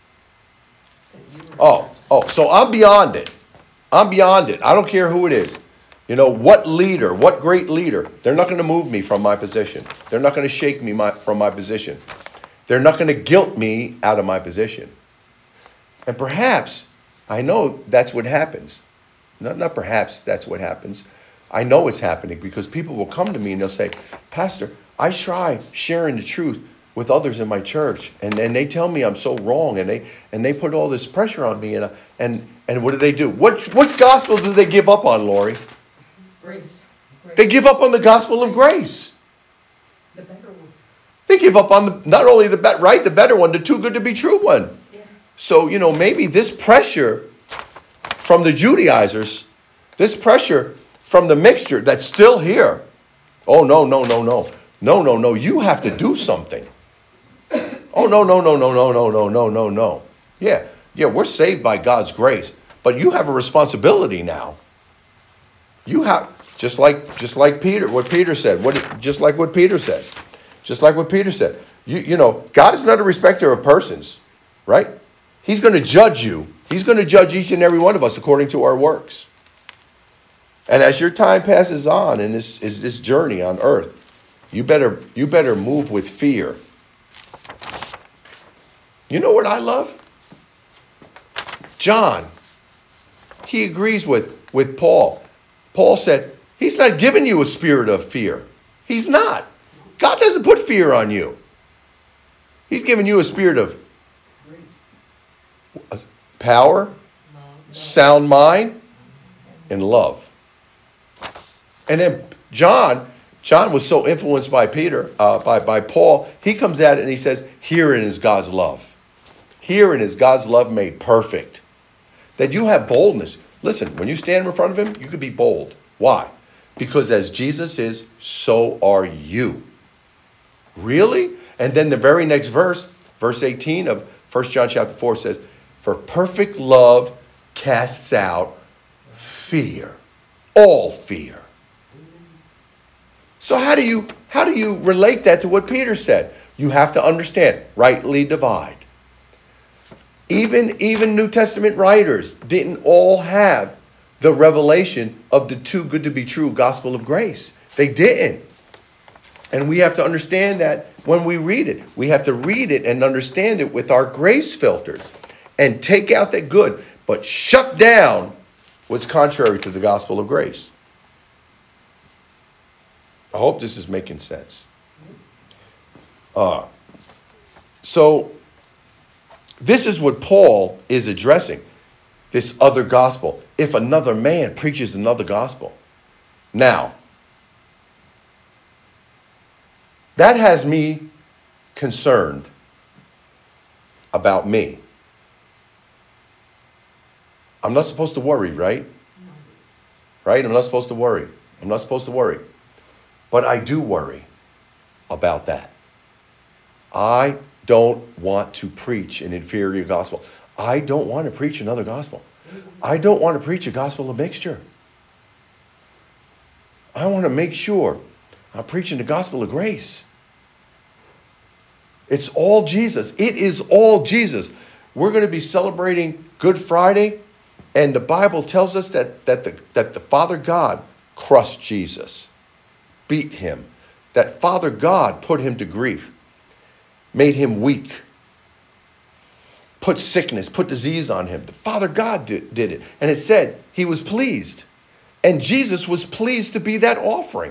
Speaker 1: Oh, oh, so I'm beyond it. I'm beyond it. I don't care who it is. You know, what leader, what great leader, they're not going to move me from my position. They're not going to shake me my, from my position. They're not going to guilt me out of my position. And perhaps, I know that's what happens. Not, not perhaps that's what happens. I know it's happening because people will come to me and they'll say, Pastor, I try sharing the truth with others in my church. And, and they tell me I'm so wrong. And they and they put all this pressure on me. And uh, and and what do they do? What, what gospel do they give up on, Lori?
Speaker 2: Grace. Grace.
Speaker 1: They give up on the gospel of grace.
Speaker 2: The better one.
Speaker 1: They give up on the, not only the be- right, the better one, the too good to be true one.
Speaker 2: Yeah.
Speaker 1: So, you know, maybe this pressure from the Judaizers, this pressure from the mixture that's still here. Oh, no, no, no, no. No, no, no. You have to do something. Oh, no, no, no, no, no, no, no, no, no, no. Yeah, yeah, we're saved by God's grace. But you have a responsibility now. You have, just like just like Peter, what Peter said, what just like what Peter said. Just like what Peter said. You, you know, God is not a respecter of persons, right? He's going to judge you. He's going to judge each and every one of us according to our works. And as your time passes on in this is this journey on earth, you better you better move with fear. You know what I love? John. He agrees with, with Paul. Paul said, he's not giving you a spirit of fear. He's not. God doesn't put fear on you. He's giving you a spirit of power, sound mind, and love. And then John, John was so influenced by Peter, uh, by, by Paul, he comes at it and he says, herein is God's love. Herein is God's love made perfect. That you have boldness. Listen, when you stand in front of him, you could be bold. Why? Because as Jesus is, so are you. Really? And then the very next verse, verse eighteen of First John chapter four says, for perfect love casts out fear. All fear. So how do you how do you relate that to what Peter said? You have to understand, rightly divide. Even, even New Testament writers didn't all have the revelation of the too good to be true gospel of grace. They didn't. And we have to understand that when we read it. We have to read it and understand it with our grace filters and take out the good, but shut down what's contrary to the gospel of grace. I hope this is making sense. Uh, so this is what Paul is addressing, this other gospel. If another man preaches another gospel. Now, that has me concerned about me. I'm not supposed to worry, right? Right? I'm not supposed to worry. I'm not supposed to worry. But I do worry about that. I don't want to preach an inferior gospel. I don't want to preach another gospel. I don't want to preach a gospel of mixture. I want to make sure I'm preaching the gospel of grace. It's all Jesus. It is all Jesus. We're going to be celebrating Good Friday, and the Bible tells us that, that, the, that the Father God crushed Jesus, beat him, that Father God put him to grief, made him weak, put sickness, put disease on him. The Father God did, did it. And it said he was pleased. And Jesus was pleased to be that offering.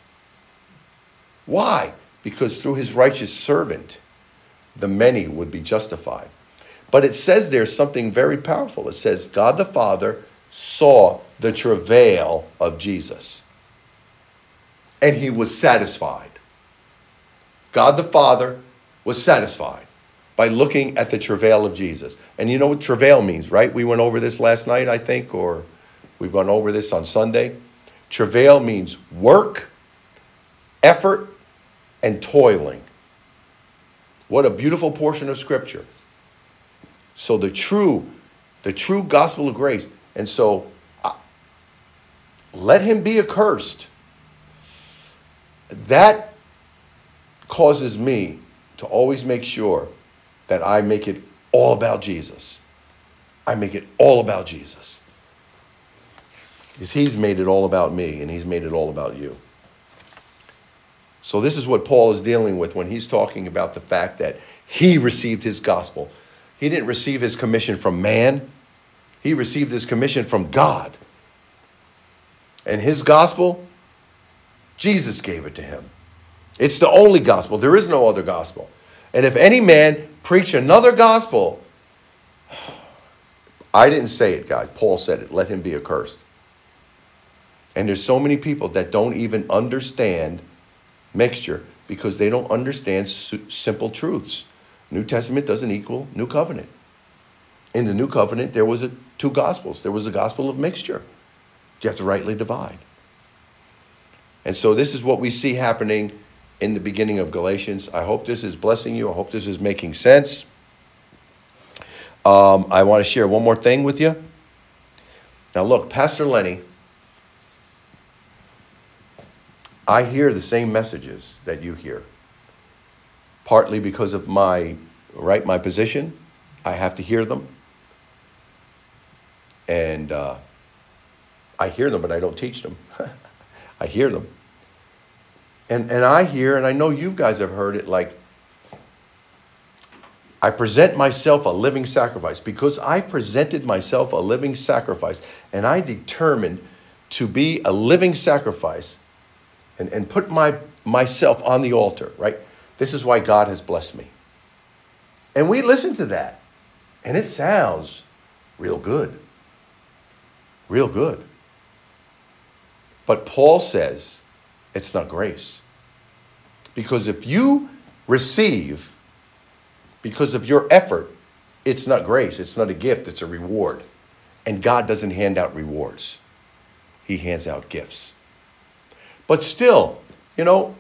Speaker 1: Why? Because through his righteous servant, the many would be justified. But it says there's something very powerful. It says God the Father saw the travail of Jesus, and he was satisfied. God the Father was satisfied by looking at the travail of Jesus. And you know what travail means, right? We went over this last night, I think, or we've gone over this on Sunday. Travail means work, effort, and toiling. What a beautiful portion of Scripture. So the true, the true gospel of grace. And so uh, let him be accursed. That causes me to always make sure that I make it all about Jesus. I make it all about Jesus. Because he's made it all about me, and he's made it all about you. So this is what Paul is dealing with when he's talking about the fact that he received his gospel. He didn't receive his commission from man. He received his commission from God. And his gospel, Jesus gave it to him. It's the only gospel. There is no other gospel. And if any man preach another gospel, I didn't say it, guys. Paul said it. Let him be accursed. And there's so many people that don't even understand mixture because they don't understand su- simple truths. New Testament doesn't equal New Covenant. In the New Covenant, there was a, two gospels. There was a gospel of mixture. You have to rightly divide. And so this is what we see happening in the beginning of Galatians. I hope this is blessing you. I hope this is making sense. Um, I want to share one more thing with you. Now look, Pastor Lenny, I hear the same messages that you hear. Partly because of my, right, my position. I have to hear them. And uh, I hear them, but I don't teach them. I hear them. And and I hear, and I know you guys have heard it, like, I present myself a living sacrifice. Because I presented myself a living sacrifice, and I determined to be a living sacrifice and, and put my myself on the altar, right? This is why God has blessed me. And we listen to that, and it sounds real good. Real good. But Paul says it's not grace. Because if you receive because of your effort, it's not grace. It's not a gift. It's a reward. And God doesn't hand out rewards. He hands out gifts. But still, you know,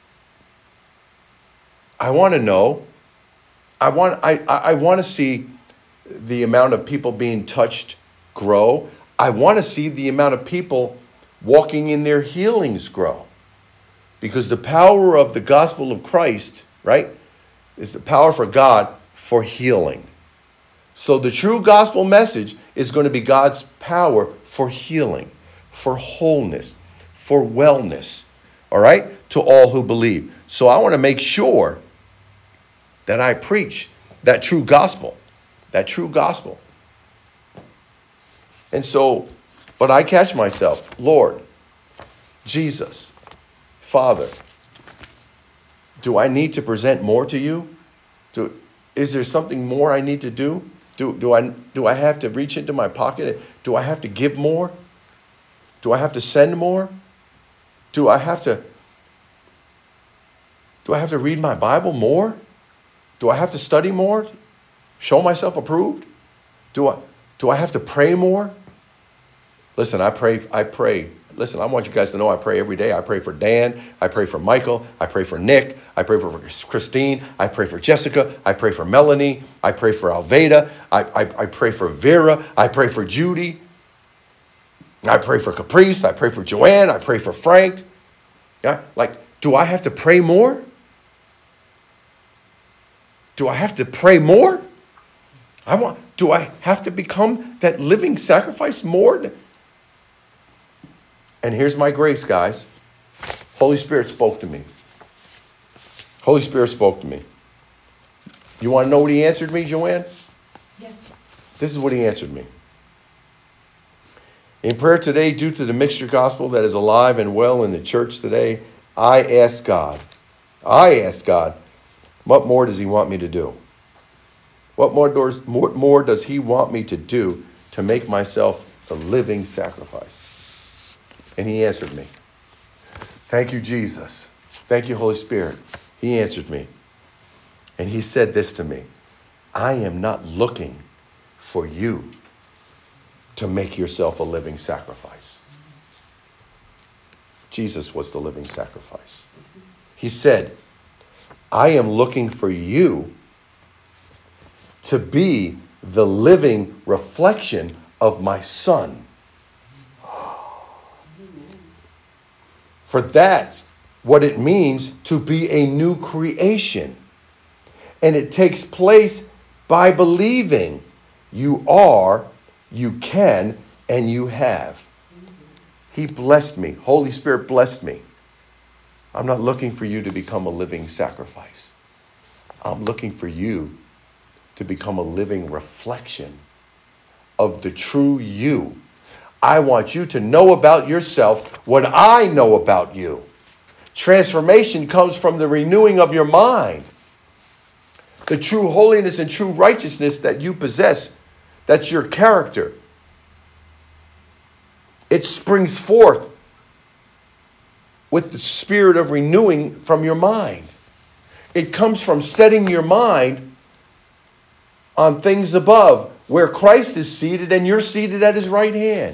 Speaker 1: I want to know. I want I, I want to see the amount of people being touched grow. I want to see the amount of people walking in their healings grow. Because the power of the gospel of Christ, right, is the power for God for healing. So the true gospel message is going to be God's power for healing, for wholeness, for wellness, all right, to all who believe. So I want to make sure that I preach that true gospel, that true gospel. And so, but I catch myself, Lord, Jesus, Father, do I need to present more to you? Do, is there something more I need to do? Do, do, I, do I have to reach into my pocket? Do I have to give more? Do I have to send more? Do I have to, do I have to read my Bible more? Do I have to study more? Show myself approved? Do I, do I have to pray more? Listen, I pray, I pray. Listen, I want you guys to know I pray every day. I pray for Dan. I pray for Michael. I pray for Nick. I pray for Christine. I pray for Jessica. I pray for Melanie. I pray for Alveda. I, I, I pray for Vera. I pray for Judy. I pray for Caprice. I pray for Joanne. I pray for Frank. Yeah, like, do I have to pray more? Do I have to pray more? I want. Do I have to become that living sacrifice more? And here's my grace, guys. Holy Spirit spoke to me. Holy Spirit spoke to me. You want to know what he answered me, Joanne?
Speaker 2: Yes.
Speaker 1: This is what he answered me. In prayer today, due to the mixture gospel that is alive and well in the church today, I ask God, I ask God, what more does he want me to do? What more doors, what more does he want me to do to make myself a living sacrifice? And he answered me. Thank you, Jesus. Thank you, Holy Spirit. He answered me. And he said this to me. I am not looking for you to make yourself a living sacrifice. Jesus was the living sacrifice. He said, I am looking for you to be the living reflection of my Son. For that's what it means to be a new creation. And it takes place by believing you are, you can, and you have. He blessed me. Holy Spirit blessed me. I'm not looking for you to become a living sacrifice. I'm looking for you to become a living reflection of the true you. I want you to know about yourself what I know about you. Transformation comes from the renewing of your mind. The true holiness and true righteousness that you possess, that's your character. It springs forth with the spirit of renewing from your mind. It comes from setting your mind on things above, where Christ is seated and you're seated at his right hand.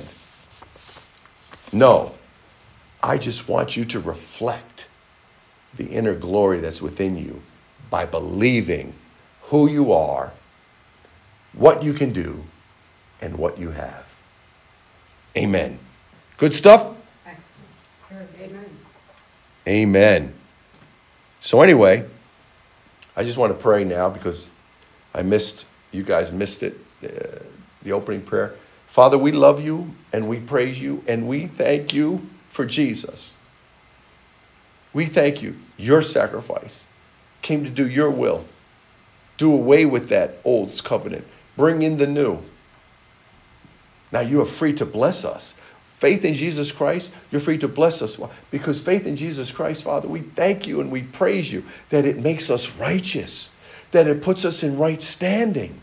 Speaker 1: No, I just want you to reflect the inner glory that's within you by believing who you are, what you can do, and what you have. Amen. Good stuff?
Speaker 2: Excellent. Amen.
Speaker 1: Amen. So anyway, I just want to pray now because I missed, you guys missed it, uh, the opening prayer. Father, we love you and we praise you and we thank you for Jesus. We thank you. Your sacrifice came to do your will. Do away with that old covenant. Bring in the new. Now you are free to bless us. Faith in Jesus Christ, you're free to bless us. Because faith in Jesus Christ, Father, we thank you and we praise you that it makes us righteous, that it puts us in right standing,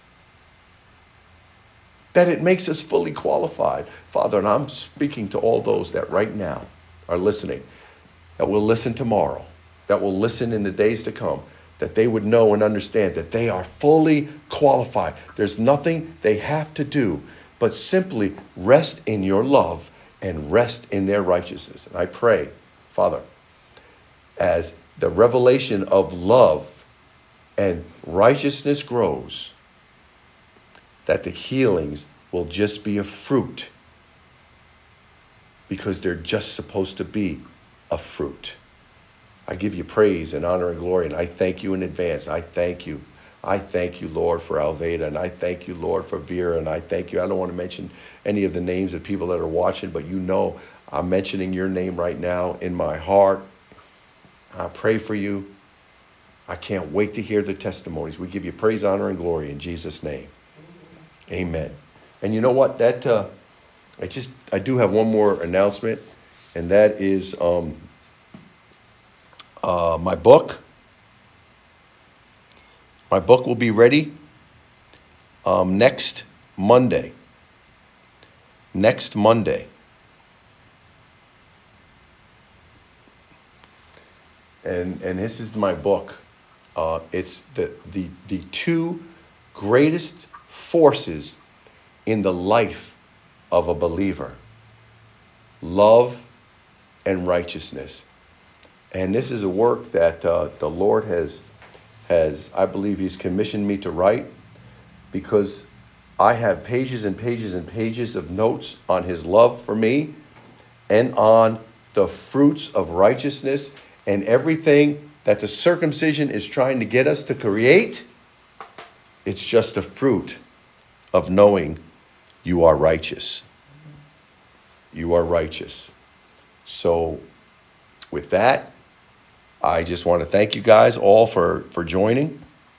Speaker 1: that it makes us fully qualified. Father, and I'm speaking to all those that right now are listening, that will listen tomorrow, that will listen in the days to come, that they would know and understand that they are fully qualified. There's nothing they have to do but simply rest in your love and rest in their righteousness. And I pray, Father, as the revelation of love and righteousness grows, that the healings will just be a fruit, because they're just supposed to be a fruit. I give you praise and honor and glory, and I thank you in advance. I thank you. I thank you, Lord, for Alveda, and I thank you, Lord, for Vera, and I thank you. I don't want to mention any of the names of people that are watching, but you know I'm mentioning your name right now in my heart. I pray for you. I can't wait to hear the testimonies. We give you praise, honor, and glory in Jesus' name. Amen. And you know what? That uh, I just I do have one more announcement, and that is um, uh, my book. My book will be ready um, next Monday. Next Monday. And and this is my book. Uh, it's the, the the two greatest forces in the life of a believer: love and righteousness. And this is a work that uh, the Lord has has I believe He's commissioned me to write, because I have pages and pages and pages of notes on His love for me and on the fruits of righteousness. And everything that the circumcision is trying to get us to create, it's just a fruit of knowing you are righteous. You are righteous. So with that, I just want to thank you guys all for, for joining.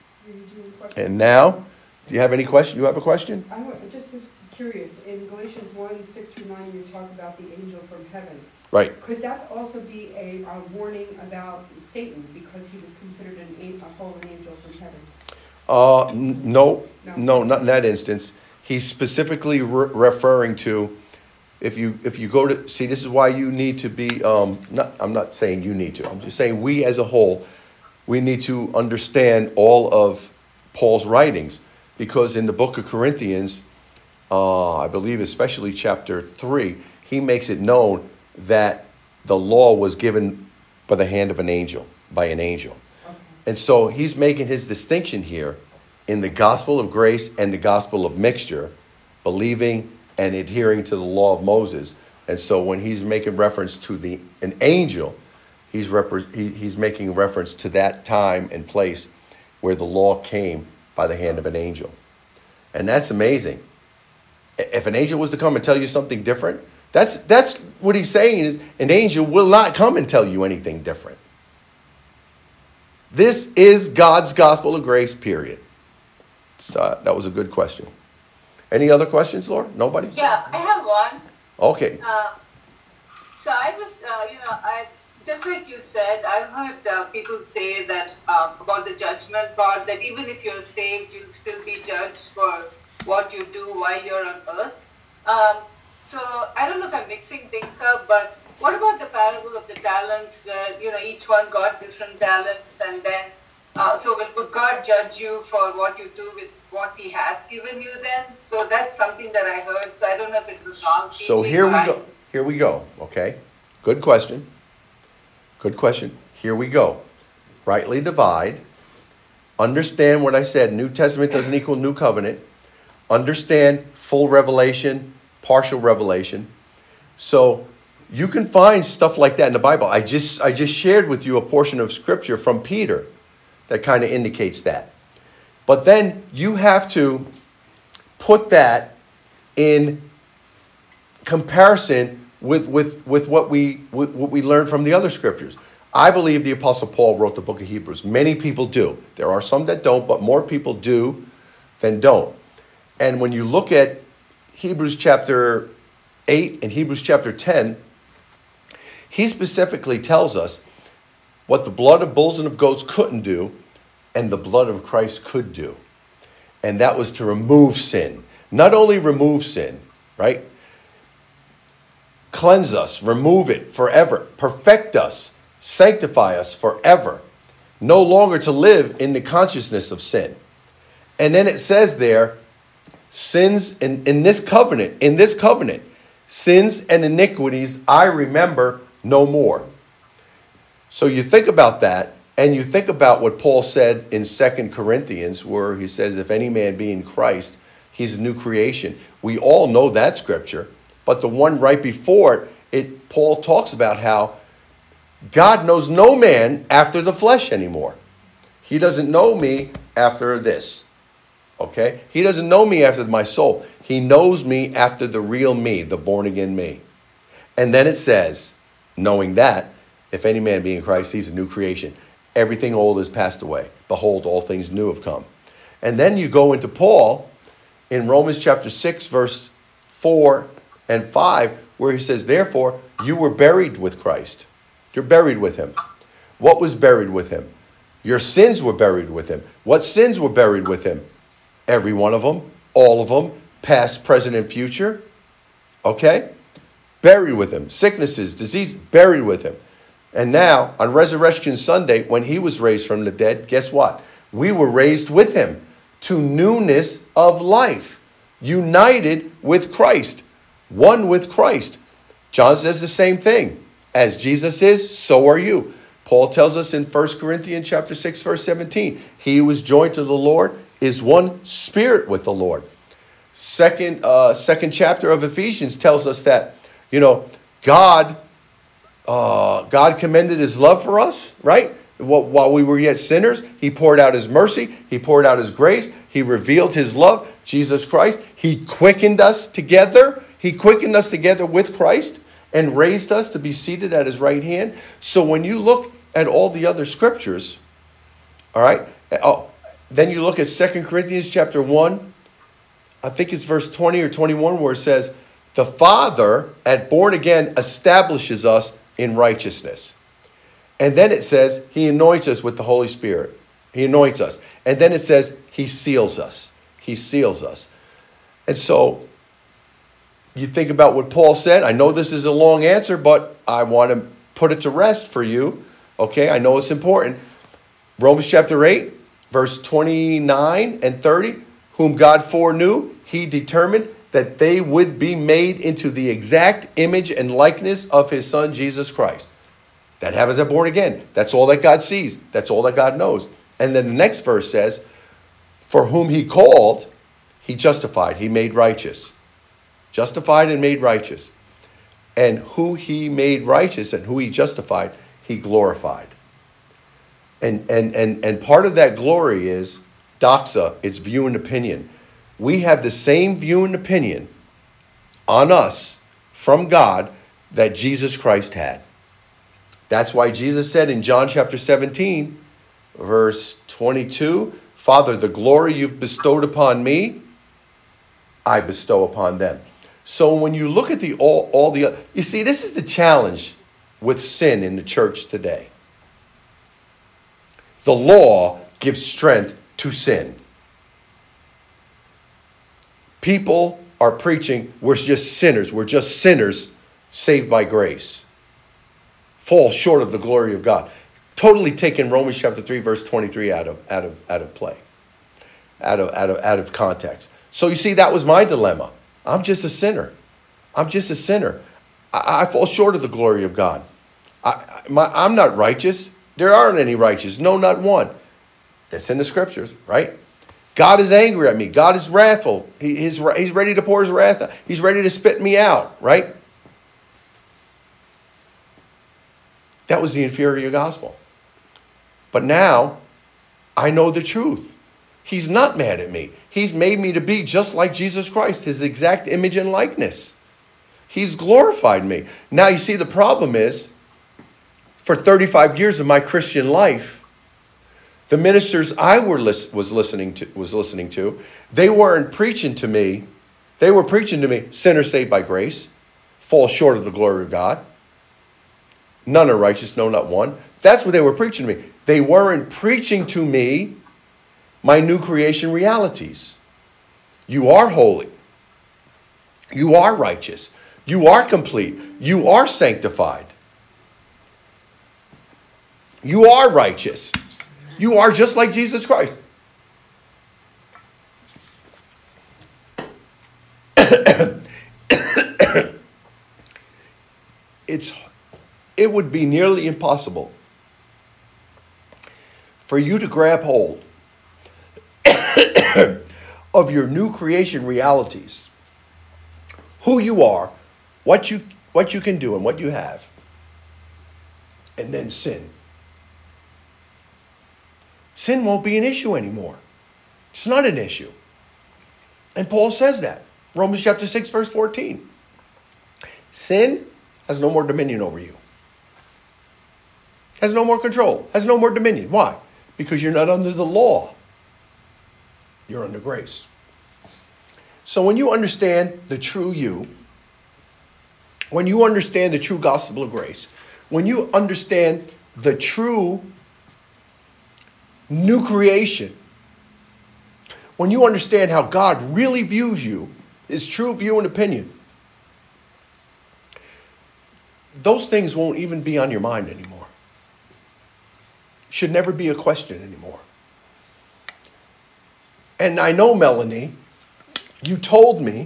Speaker 1: And now, do you have any question? You have a question?
Speaker 2: I wa- just was curious. In Galatians one, six through nine, you talk about the angel from heaven.
Speaker 1: Right.
Speaker 2: Could that also be a, a warning about Satan, because he was considered an, a a fallen angel from heaven?
Speaker 1: Uh, n- no,
Speaker 2: No.
Speaker 1: no, not in that instance. He's specifically re- referring to, if you if you go to, see, this is why you need to be, um, not, I'm not saying you need to, I'm just saying we as a whole, we need to understand all of Paul's writings, because in the book of Corinthians, uh, I believe especially chapter three, he makes it known that the law was given by the hand of an angel, by an angel.
Speaker 2: Okay.
Speaker 1: And so he's making his distinction here in the gospel of grace and the gospel of mixture, believing and adhering to the law of Moses. And so when he's making reference to the an angel, he's repre- he, he's making reference to that time and place where the law came by the hand of an angel. And that's amazing. If an angel was to come and tell you something different, that's that's what he's saying is an angel will not come and tell you anything different. This is God's gospel of grace, period. So uh, that was a good question. Any other questions, Laura? Nobody?
Speaker 3: Yeah, I have one.
Speaker 1: Okay.
Speaker 3: Uh, so I was, uh, you know, I just like you said, I've heard uh, people say that um, about the judgment part, that even if you're saved, you'll still be judged for what you do while you're on earth. Um, so I don't know if I'm mixing things up, but what about the parable of the talents, where you know each one got different talents, and then uh, so will, will God judge you for what you do with what He has given you? Then, so that's something that I heard. So I don't know if it was wrong teaching.
Speaker 1: So here we
Speaker 3: or I-
Speaker 1: go. Here we go. Okay. Good question. Good question. Here we go. Rightly divide. Understand what I said. New Testament doesn't equal New Covenant. Understand full revelation, partial revelation. So you can find stuff like that in the Bible. I just I just shared with you a portion of scripture from Peter that kind of indicates that. But then you have to put that in comparison with, with, with what we with what we learned from the other scriptures. I believe the Apostle Paul wrote the book of Hebrews. Many people do. There are some that don't, but more people do than don't. And when you look at Hebrews chapter eight and Hebrews chapter ten, he specifically tells us what the blood of bulls and of goats couldn't do and the blood of Christ could do. And that was to remove sin. Not only remove sin, right? Cleanse us, remove it forever, perfect us, sanctify us forever, no longer to live in the consciousness of sin. And then it says there, sins in, in this covenant, in this covenant, Sins and iniquities I remember no more. So you think about that, and you think about what Paul said in Second Corinthians, where he says, if any man be in Christ, he's a new creation. We all know that scripture, but the one right before it, it Paul talks about how God knows no man after the flesh anymore. He doesn't know me after this. Okay? He doesn't know me after my soul. He knows me after the real me, the born again me. And then it says, knowing that, if any man be in Christ, he's a new creation. Everything old has passed away. Behold, all things new have come. And then you go into Paul in Romans chapter six, verse four and five, where he says, therefore, you were buried with Christ. You're buried with him. What was buried with him? Your sins were buried with him. What sins were buried with him? Every one of them, all of them, past, present, and future. Okay? Buried with him. Sicknesses, disease, buried with him. And now, on Resurrection Sunday, when he was raised from the dead, guess what? We were raised with him to newness of life. United with Christ. One with Christ. John says the same thing. As Jesus is, so are you. Paul tells us in First Corinthians chapter six, verse seventeen, he who is joined to the Lord is one spirit with the Lord. Second, uh, second chapter of Ephesians tells us that, you know, God, uh, God commended his love for us, right? While we were yet sinners, he poured out his mercy. He poured out his grace. He revealed his love, Jesus Christ. He quickened us together. He quickened us together with Christ and raised us to be seated at his right hand. So when you look at all the other scriptures, all right, oh, then you look at Second Corinthians chapter one, I think it's verse twenty or twenty-one, where it says, the Father at born again establishes us in righteousness. And then it says he anoints us with the Holy Spirit. He anoints us. And then it says he seals us. He seals us. And so you think about what Paul said. I know this is a long answer, but I want to put it to rest for you. Okay, I know it's important. Romans chapter eight, verse twenty-nine and thirty. Whom God foreknew, he determined that they would be made into the exact image and likeness of his Son, Jesus Christ. That happens at born again. That's all that God sees. That's all that God knows. And then the next verse says, for whom he called, he justified, he made righteous. Justified and made righteous. And who he made righteous and who he justified, he glorified. And, and, and, and part of that glory is doxa, it's view and opinion. We have the same view and opinion on us from God that Jesus Christ had. That's why Jesus said in John chapter seventeen, verse twenty-two, Father, the glory you've bestowed upon me, I bestow upon them. So when you look at the all, all the, you see, this is the challenge with sin in the church today. The law gives strength to sin. People are preaching, we're just sinners. We're just sinners saved by grace. Fall short of the glory of God. Totally taking Romans chapter three, verse twenty-three out of, out of, out of play. Out of, out of, out of context. So you see, that was my dilemma. I'm just a sinner. I'm just a sinner. I, I fall short of the glory of God. I, my, I'm not righteous. There aren't any righteous. No, not one. That's in the scriptures, right? God is angry at me. God is wrathful. He, he's, he's ready to pour his wrath out. He's ready to spit me out, right? That was the inferior gospel. But now, I know the truth. He's not mad at me. He's made me to be just like Jesus Christ, his exact image and likeness. He's glorified me. Now, you see, the problem is, for thirty-five years of my Christian life, the ministers I were lis- was listening to, was listening to, they weren't preaching to me. They were preaching to me, sinners saved by grace, fall short of the glory of God. None are righteous, no, not one. That's what they were preaching to me. They weren't preaching to me my new creation realities. You are holy. You are righteous. You are complete. You are sanctified. You are righteous. You are just like Jesus Christ. it's, it would be nearly impossible for you to grab hold of your new creation realities, who you are, what you what you can do and what you have, and then sin. Sin won't be an issue anymore. It's not an issue. And Paul says that. Romans chapter six, verse fourteen. Sin has no more dominion over you. Has no more control. Has no more dominion. Why? Because you're not under the law. You're under grace. So when you understand the true you, when you understand the true gospel of grace, when you understand the true new creation, when you understand how God really views you, his true view and opinion, those things won't even be on your mind anymore. Should never be a question anymore. And I know, Melanie, you told me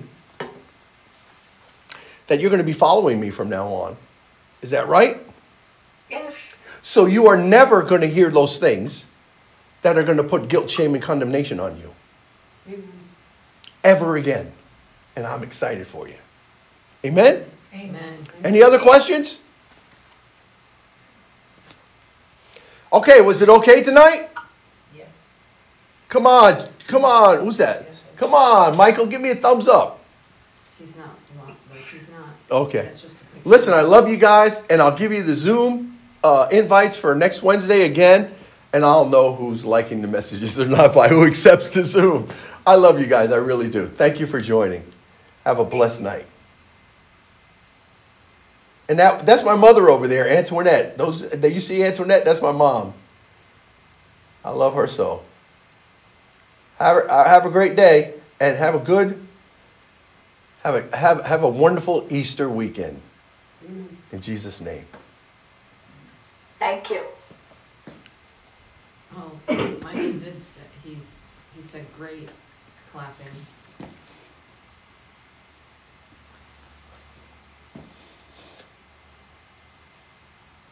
Speaker 1: that you're going to be following me from now on. Is that right?
Speaker 3: Yes.
Speaker 1: So you are never going to hear those things that are going to put guilt, shame, and condemnation on you.
Speaker 2: Amen.
Speaker 1: Ever again. And I'm excited for you. Amen?
Speaker 4: Amen.
Speaker 1: Any other questions? Okay, was it okay tonight?
Speaker 4: Yeah.
Speaker 1: Come on, come on. Who's that? Come on, Michael, give me a thumbs up.
Speaker 4: He's not, like, he's not.
Speaker 1: Okay.
Speaker 4: That's just a picture.
Speaker 1: Listen, I love you guys, and I'll give you the Zoom uh, invites for next Wednesday again, and I'll know who's liking the messages or not by who accepts the Zoom. I love you guys, I really do. Thank you for joining. Have a blessed night. And that, that's my mother over there, Antoinette. Those that you see Antoinette, that's my mom. I love her so. Have a, have a great day, and have a good, have a have have a wonderful Easter weekend. In Jesus' name.
Speaker 3: Thank you.
Speaker 4: Oh, Michael did say, he's, he said great clapping.